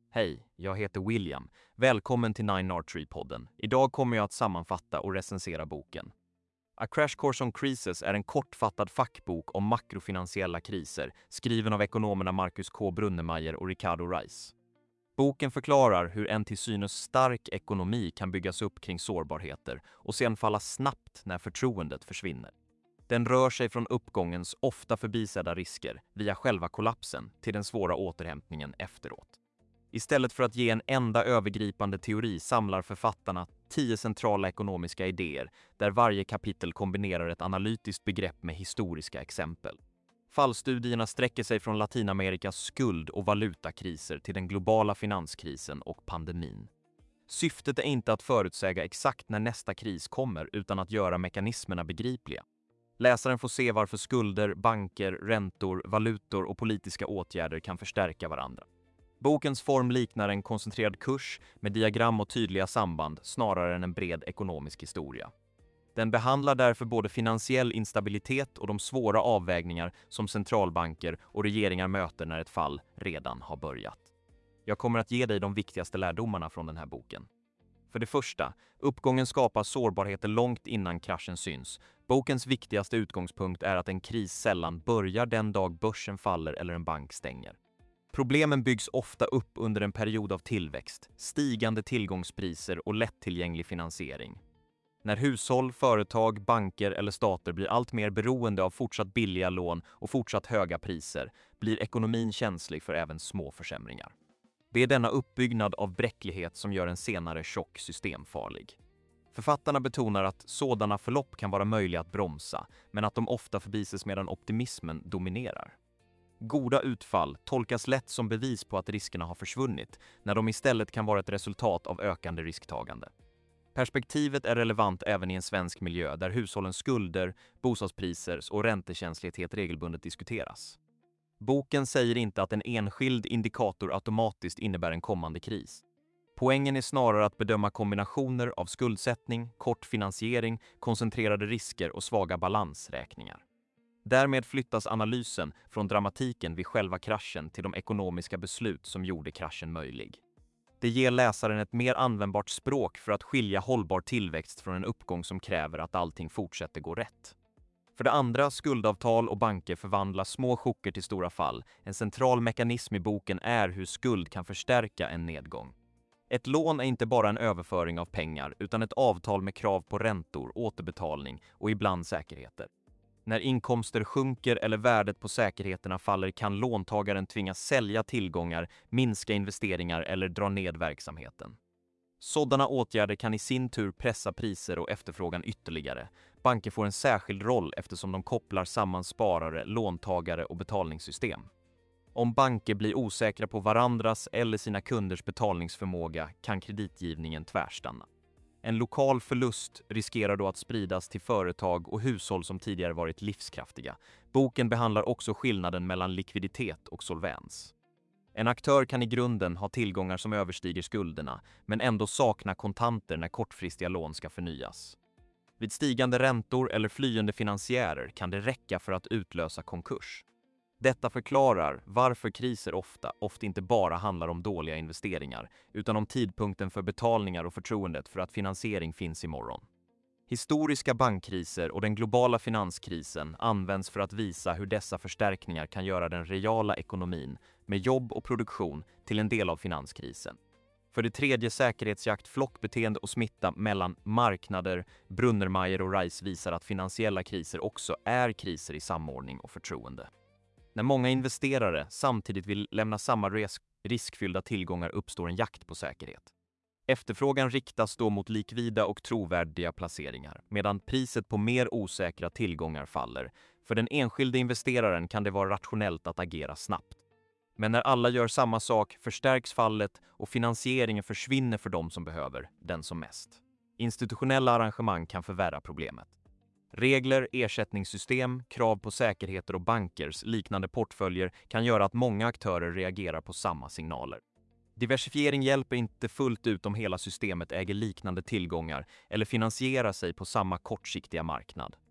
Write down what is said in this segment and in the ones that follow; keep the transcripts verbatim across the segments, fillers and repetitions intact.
Hej, jag heter William. Välkommen till Nine R tre-podden. Idag kommer jag att sammanfatta och recensera boken. A Crash Course on Crises är en kortfattad fackbok om makrofinansiella kriser, skriven av ekonomerna Marcus K. Brunnemeier och Ricardo Reis. Boken förklarar hur en till synes stark ekonomi kan byggas upp kring sårbarheter och sedan falla snabbt när förtroendet försvinner. Den rör sig från uppgångens ofta förbisedda risker via själva kollapsen till den svåra återhämtningen efteråt. Istället för att ge en enda övergripande teori samlar författarna tio centrala ekonomiska idéer där varje kapitel kombinerar ett analytiskt begrepp med historiska exempel. Fallstudierna sträcker sig från Latinamerikas skuld- och valutakriser till den globala finanskrisen och pandemin. Syftet är inte att förutsäga exakt när nästa kris kommer utan att göra mekanismerna begripliga. Läsaren får se varför skulder, banker, räntor, valutor och politiska åtgärder kan förstärka varandra. Bokens form liknar en koncentrerad kurs med diagram och tydliga samband snarare än en bred ekonomisk historia. Den behandlar därför både finansiell instabilitet och de svåra avvägningar som centralbanker och regeringar möter när ett fall redan har börjat. Jag kommer att ge dig de viktigaste lärdomarna från den här boken. För det första, uppgången skapar sårbarheter långt innan kraschen syns. Bokens viktigaste utgångspunkt är att en kris sällan börjar den dag börsen faller eller en bank stänger. Problemen byggs ofta upp under en period av tillväxt, stigande tillgångspriser och lättillgänglig finansiering. När hushåll, företag, banker eller stater blir allt mer beroende av fortsatt billiga lån och fortsatt höga priser blir ekonomin känslig för även små försämringar. Det är denna uppbyggnad av bräcklighet som gör en senare chock systemfarlig. Författarna betonar att sådana förlopp kan vara möjliga att bromsa, men att de ofta förbises medan optimismen dominerar. Goda utfall tolkas lätt som bevis på att riskerna har försvunnit, när de istället kan vara ett resultat av ökande risktagande. Perspektivet är relevant även i en svensk miljö där hushållens skulder, bostadspriser och räntekänslighet regelbundet diskuteras. Boken säger inte att en enskild indikator automatiskt innebär en kommande kris. Poängen är snarare att bedöma kombinationer av skuldsättning, kort finansiering, koncentrerade risker och svaga balansräkningar. Därmed flyttas analysen från dramatiken vid själva kraschen till de ekonomiska beslut som gjorde kraschen möjlig. Det ger läsaren ett mer användbart språk för att skilja hållbar tillväxt från en uppgång som kräver att allting fortsätter gå rätt. För det andra, skuldavtal och banker förvandlar små chocker till stora fall. En central mekanism i boken är hur skuld kan förstärka en nedgång. Ett lån är inte bara en överföring av pengar utan ett avtal med krav på räntor, återbetalning och ibland säkerheter. När inkomster sjunker eller värdet på säkerheterna faller kan låntagaren tvingas sälja tillgångar, minska investeringar eller dra ned verksamheten. Sådana åtgärder kan i sin tur pressa priser och efterfrågan ytterligare. Banker får en särskild roll eftersom de kopplar samman sparare, låntagare och betalningssystem. Om banker blir osäkra på varandras eller sina kunders betalningsförmåga kan kreditgivningen tvärstanna. En lokal förlust riskerar då att spridas till företag och hushåll som tidigare varit livskraftiga. Boken behandlar också skillnaden mellan likviditet och solvens. En aktör kan i grunden ha tillgångar som överstiger skulderna, men ändå sakna kontanter när kortfristiga lån ska förnyas. Vid stigande räntor eller flyende finansiärer kan det räcka för att utlösa konkurs. Detta förklarar varför kriser ofta, ofta inte bara handlar om dåliga investeringar, utan om tidpunkten för betalningar och förtroendet för att finansiering finns imorgon. Historiska bankkriser och den globala finanskrisen används för att visa hur dessa förstärkningar kan göra den reala ekonomin, med jobb och produktion, till en del av finanskrisen. För det tredje, säkerhetsjakt, flockbeteende och smitta mellan marknader. Brunnermeier och Reis visar att finansiella kriser också är kriser i samordning och förtroende. När många investerare samtidigt vill lämna samma risk riskfyllda tillgångar uppstår en jakt på säkerhet. Efterfrågan riktas då mot likvida och trovärdiga placeringar, medan priset på mer osäkra tillgångar faller. För den enskilde investeraren kan det vara rationellt att agera snabbt. Men när alla gör samma sak förstärks fallet och finansieringen försvinner för de som behöver den som mest. Institutionella arrangemang kan förvärra problemet. Regler, ersättningssystem, krav på säkerheter och bankers liknande portföljer kan göra att många aktörer reagerar på samma signaler. Diversifiering hjälper inte fullt ut om hela systemet äger liknande tillgångar eller finansierar sig på samma kortsiktiga marknad.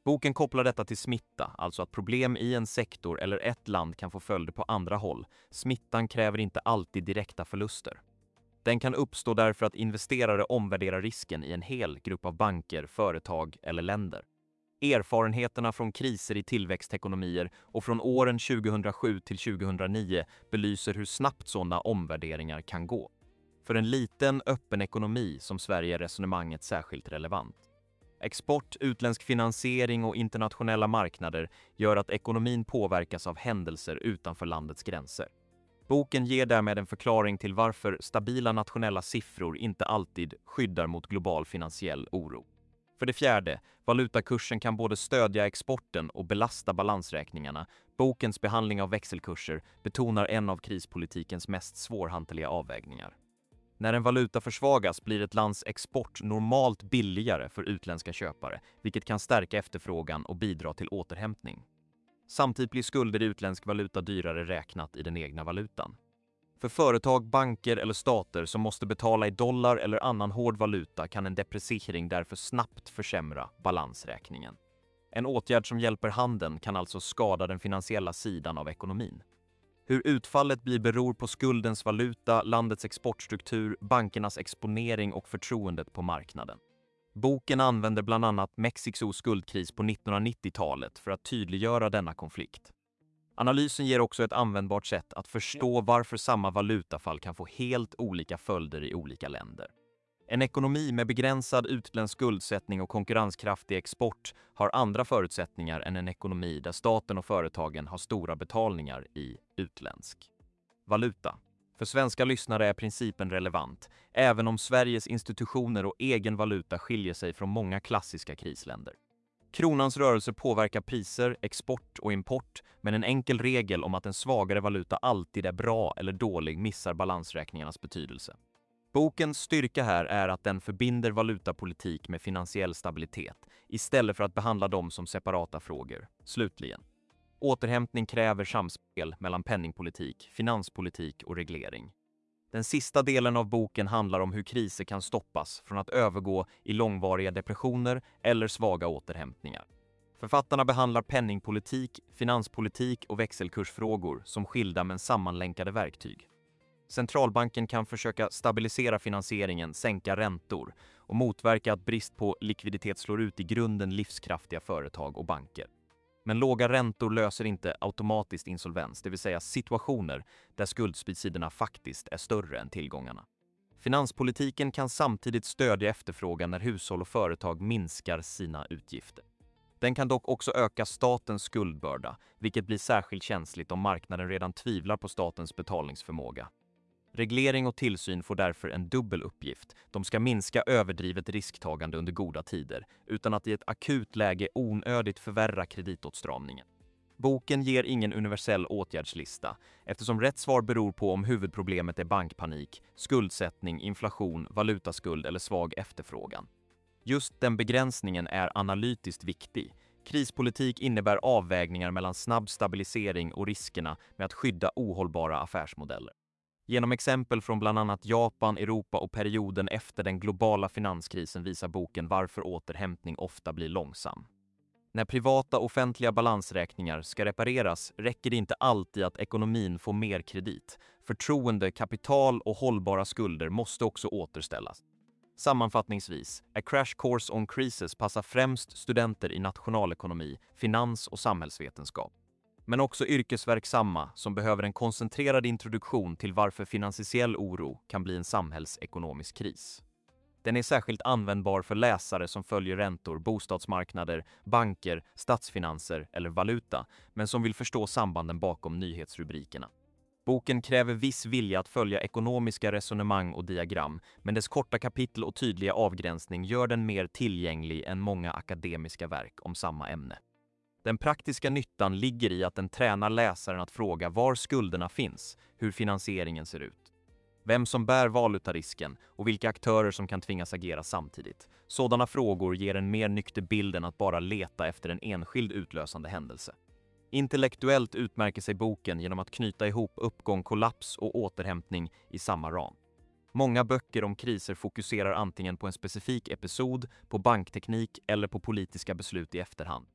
Boken kopplar detta till smitta, alltså att problem i en sektor eller ett land kan få följder på andra håll. Smittan kräver inte alltid direkta förluster. Den kan uppstå därför att investerare omvärderar risken i en hel grupp av banker, företag eller länder. Erfarenheterna från kriser i tillväxtekonomier och från åren tjugohundrasju till tjugohundranio belyser hur snabbt sådana omvärderingar kan gå. För en liten, öppen ekonomi som Sverige är resonemanget särskilt relevant. Export, utländsk finansiering och internationella marknader gör att ekonomin påverkas av händelser utanför landets gränser. Boken ger därmed en förklaring till varför stabila nationella siffror inte alltid skyddar mot global finansiell oro. För det fjärde, valutakursen kan både stödja exporten och belasta balansräkningarna. Bokens behandling av växelkurser betonar en av krispolitikens mest svårhanterliga avvägningar. När en valuta försvagas blir ett lands export normalt billigare för utländska köpare, vilket kan stärka efterfrågan och bidra till återhämtning. Samtidigt blir skulder i utländsk valuta dyrare räknat i den egna valutan. För företag, banker eller stater som måste betala i dollar eller annan hård valuta kan en depreciering därför snabbt försämra balansräkningen. En åtgärd som hjälper handeln kan alltså skada den finansiella sidan av ekonomin. Hur utfallet blir beror på skuldens valuta, landets exportstruktur, bankernas exponering och förtroendet på marknaden. Boken använder bland annat Mexikos skuldkris på nittonhundranittiotalet för att tydliggöra denna konflikt. Analysen ger också ett användbart sätt att förstå varför samma valutafall kan få helt olika följder i olika länder. En ekonomi med begränsad utländsk skuldsättning och konkurrenskraftig export har andra förutsättningar än en ekonomi där staten och företagen har stora betalningar i utländsk valuta. För svenska lyssnare är principen relevant, även om Sveriges institutioner och egen valuta skiljer sig från många klassiska krisländer. Kronans rörelse påverkar priser, export och import, men en enkel regel om att en svagare valuta alltid är bra eller dålig missar balansräkningarnas betydelse. Bokens styrka här är att den förbinder valutapolitik med finansiell stabilitet istället för att behandla dem som separata frågor. Slutligen. Återhämtning kräver samspel mellan penningpolitik, finanspolitik och reglering. Den sista delen av boken handlar om hur kriser kan stoppas från att övergå i långvariga depressioner eller svaga återhämtningar. Författarna behandlar penningpolitik, finanspolitik och växelkursfrågor som skilda men sammanlänkade verktyg. Centralbanken kan försöka stabilisera finansieringen, sänka räntor och motverka att brist på likviditet slår ut i grunden livskraftiga företag och banker. Men låga räntor löser inte automatiskt insolvens, det vill säga situationer där skuldssidorna faktiskt är större än tillgångarna. Finanspolitiken kan samtidigt stödja efterfrågan när hushåll och företag minskar sina utgifter. Den kan dock också öka statens skuldbörda, vilket blir särskilt känsligt om marknaden redan tvivlar på statens betalningsförmåga. Reglering och tillsyn får därför en dubbel uppgift. De ska minska överdrivet risktagande under goda tider, utan att i ett akut läge onödigt förvärra kreditåtstramningen. Boken ger ingen universell åtgärdslista, eftersom rätt svar beror på om huvudproblemet är bankpanik, skuldsättning, inflation, valutaskuld eller svag efterfrågan. Just den begränsningen är analytiskt viktig. Krispolitik innebär avvägningar mellan snabb stabilisering och riskerna med att skydda ohållbara affärsmodeller. Genom exempel från bland annat Japan, Europa och perioden efter den globala finanskrisen visar boken varför återhämtning ofta blir långsam. När privata offentliga balansräkningar ska repareras räcker det inte alltid att ekonomin får mer kredit. Förtroende, kapital och hållbara skulder måste också återställas. Sammanfattningsvis, A Crash Course on Crisis passar främst studenter i nationalekonomi, finans och samhällsvetenskap. Men också yrkesverksamma som behöver en koncentrerad introduktion till varför finansiell oro kan bli en samhällsekonomisk kris. Den är särskilt användbar för läsare som följer räntor, bostadsmarknader, banker, statsfinanser eller valuta, men som vill förstå sambanden bakom nyhetsrubrikerna. Boken kräver viss vilja att följa ekonomiska resonemang och diagram, men dess korta kapitel och tydliga avgränsning gör den mer tillgänglig än många akademiska verk om samma ämne. Den praktiska nyttan ligger i att den tränar läsaren att fråga var skulderna finns, hur finansieringen ser ut, vem som bär valutarisken och vilka aktörer som kan tvingas agera samtidigt. Sådana frågor ger en mer nykter bild än att bara leta efter en enskild utlösande händelse. Intellektuellt utmärker sig boken genom att knyta ihop uppgång, kollaps och återhämtning i samma ram. Många böcker om kriser fokuserar antingen på en specifik episod, på bankteknik eller på politiska beslut i efterhand.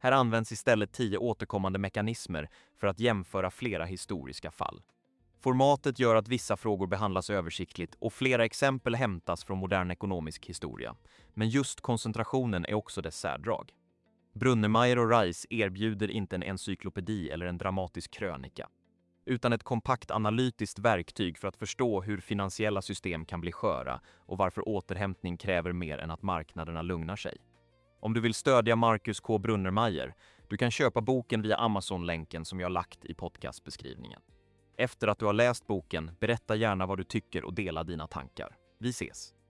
Här används istället tio återkommande mekanismer för att jämföra flera historiska fall. Formatet gör att vissa frågor behandlas översiktligt och flera exempel hämtas från modern ekonomisk historia. Men just koncentrationen är också dess särdrag. Brunnermeier och Rice erbjuder inte en encyklopedi eller en dramatisk krönika, utan ett kompakt analytiskt verktyg för att förstå hur finansiella system kan bli sköra och varför återhämtning kräver mer än att marknaderna lugnar sig. Om du vill stödja Marcus K. Brunnermeier, du kan köpa boken via Amazon-länken som jag lagt i podcastbeskrivningen. Efter att du har läst boken, berätta gärna vad du tycker och dela dina tankar. Vi ses!